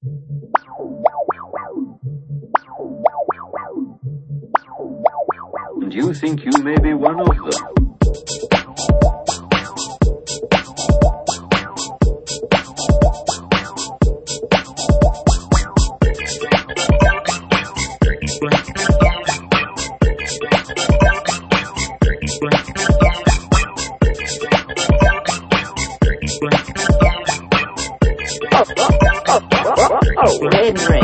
And you think you may be one of them. Oh, Henry.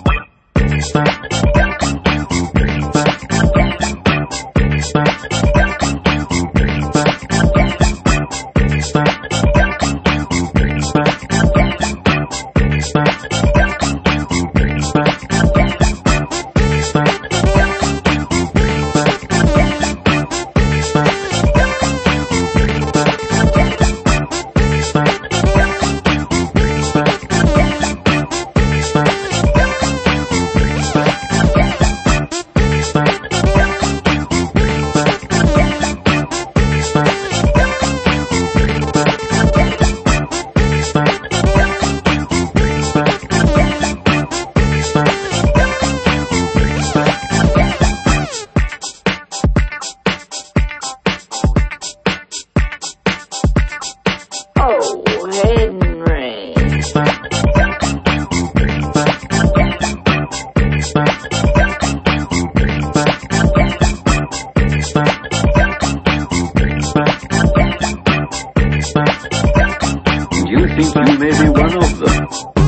You think you may be one of them.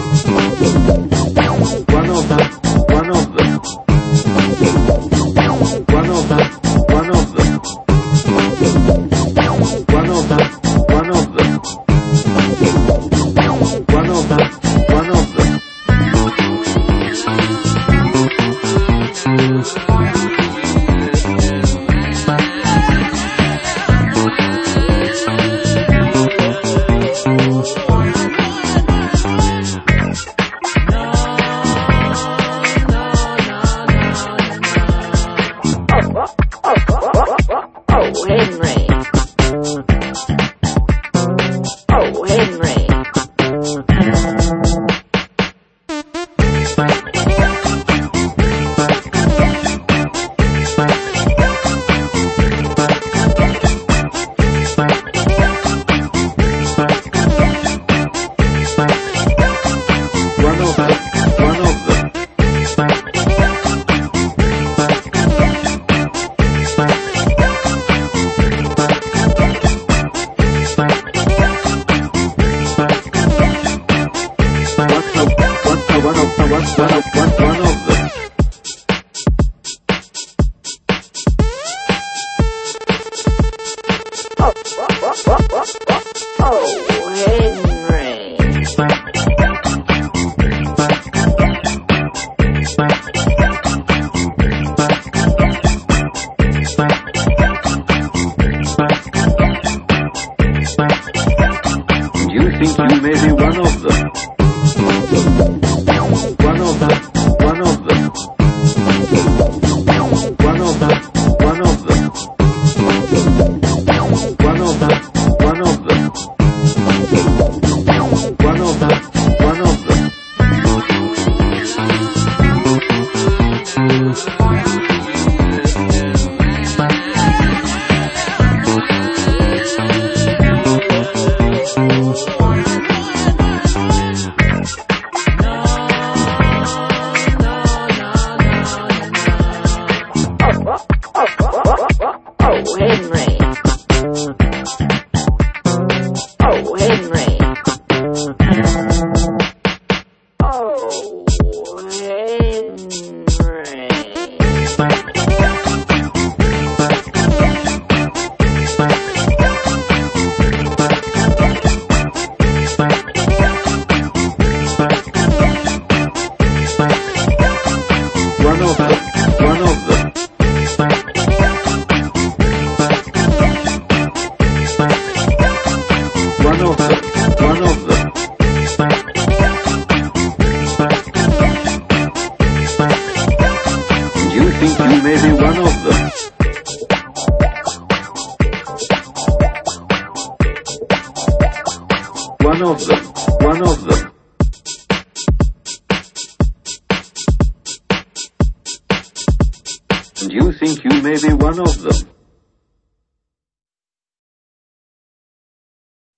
One of them. One of them. One of them. One of them. One of them. One of them. One of them. One of them. Oh, Henry. Oh, Henry. One of them. One of them. One of them. Oh, Henry. You think you may be one of them. One of them. and you think you may be one of them.